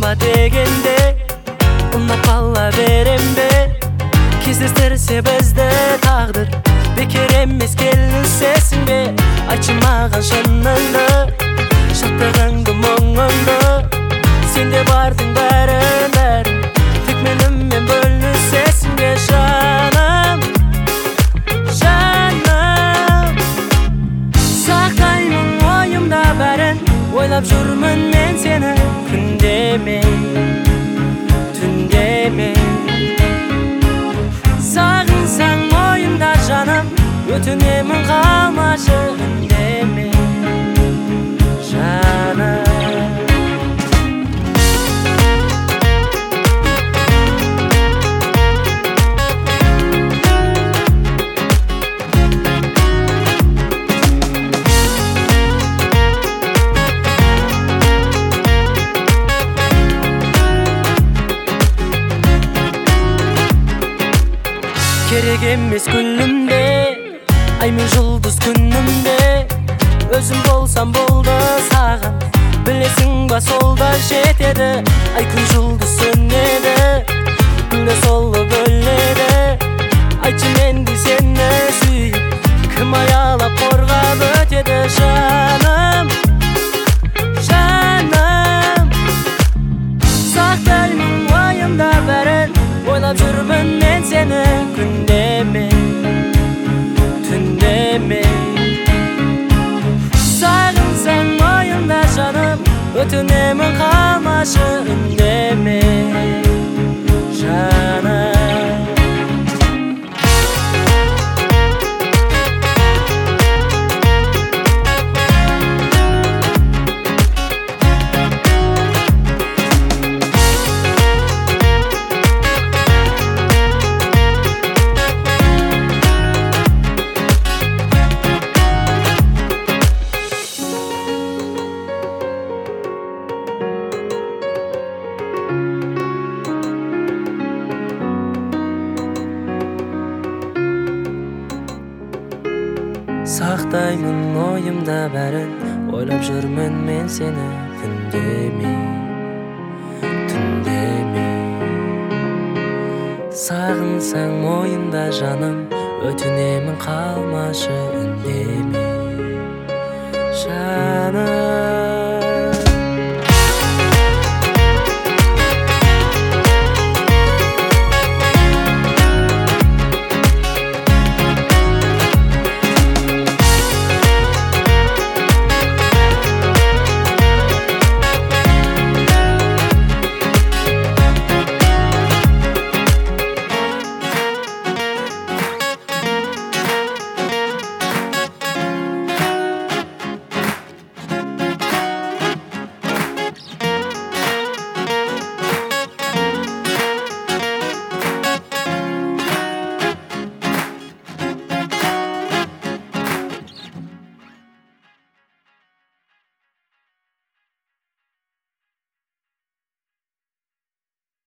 кала дегенде ұнап қала берембе. Кездестірсе бізді тағдыр, бекер емес келінсесің бе? Айтшы маған шыныңды, шаттығыңды, мұңыңды. Сенде бардың бәрін, тек менімен бөлінсесің бе? Жаным, жаным, сақтаймын ойымда бәрін. Ойлап жүрмін мен сені күндемей, түндемей. Сағынсаң ойымда жаным, өтінемін қалмашы үндемей, жаным. Керек емес күнімде, ай мен жұлдыз күнімде. Өзім болсам болды саған, білесің ба сол да жетеді. Ай күн жұлдыз сөнеді, күнде солы бөледі. Айтшы менде сені сүйіп, кім аялап қорғап өтеді? Жаным, жаным, сақтаймын ойымда бәрін. Ойлап жүрмін мен сені күндемей, түндемей. Сағынсаң ойымда жаным, өтінемін қалмашы үндемей, жаным. Сақтаймын ойымда бәрін, ойлап жүрмін мен сені күндемей, түндемей. Сағынсаң ойымда жаным, өтінемін қалмашы үндемей, жаным.